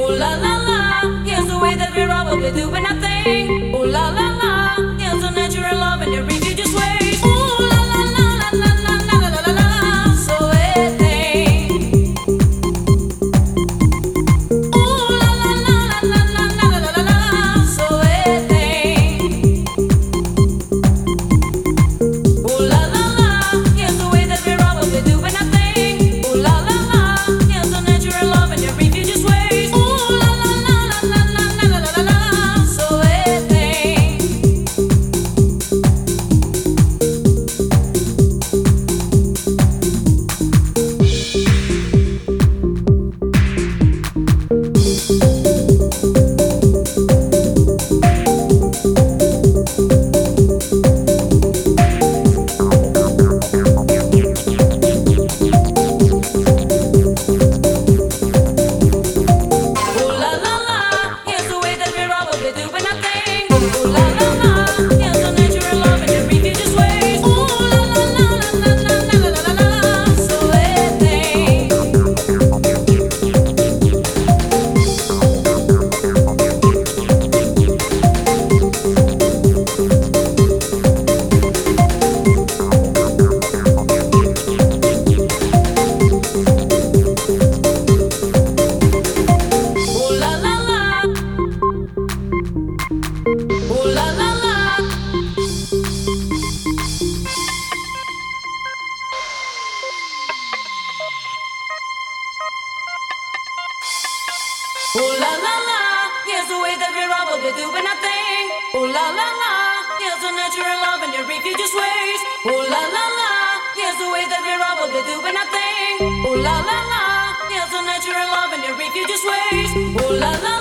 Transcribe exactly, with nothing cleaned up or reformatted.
Ooh la la la, here's the way that we're probably doing our thing. Ooh la la la, here's the natural love and the refugees ways. Ooh la la la la la la la la la la, so everything. Ooh la la la la la la la la la la, so everything. Ooh la la la, here's the way that we're probably doing our thing. Ooh la la la, here's the natural love and the refugees ways. Ooh la la la la la la la la la la, so everything. Ooh la la la, here's the way that we're probably doing our thing. Ooh la la la, here's the natural love and the refugees ways. Ooh la la la la la la la la la la, so everything. Ooh la la la, ooh la la la. Ooh la la la, here's the way that we're probably doing our thing. Ooh la la la, here's the natural love and the refugees ways. Ooh la la la, here's the way that we're probably doing our thing. Ooh la la la, here's the natural love and the refugees ways. Ooh la la